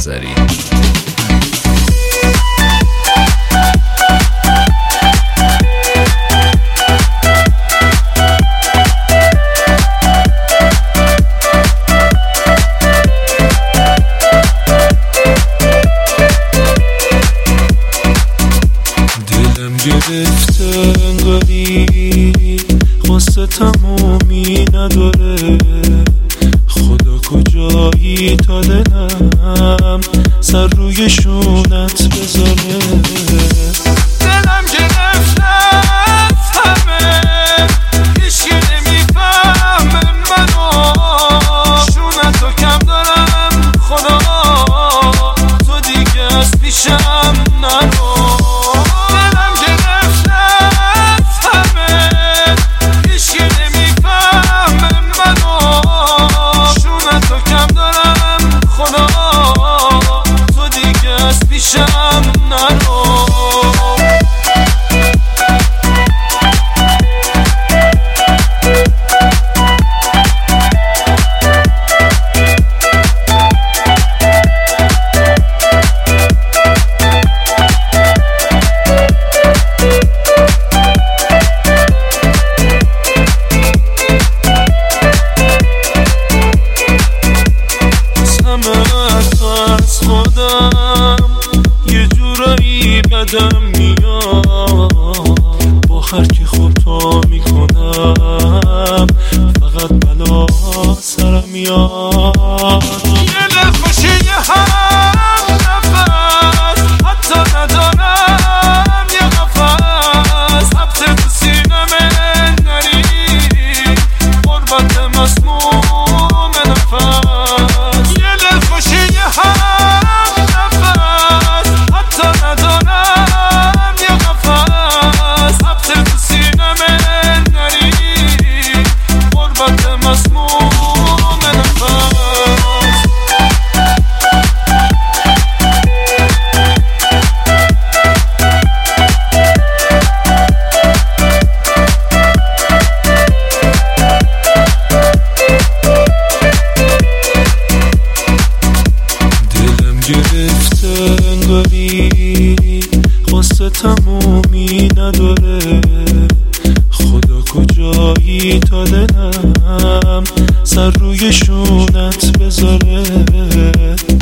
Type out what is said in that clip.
نظری. دلم گرفته انگاری قصه تمومی نداره، خدا کجایی تا دلم سر روی شونت بذاره. دلم گرفته همه هیچکی نمیفهمه منو، شونتو کم دارم خدا تو دیگه از پیشم نرو. یه جورایی بدم میاد، با هر کی خطا میکنم فقط بلا سرم میاد. یه دلخوشی هم نفس حتی ندارم، یه قفس ثبت تو سینمه نری قربت مسموم نفس. یه دلخوشی هم گرفته انگاری قصه تمومی نداره، خدا کجایی تا دلم سر روی شونت بذاره.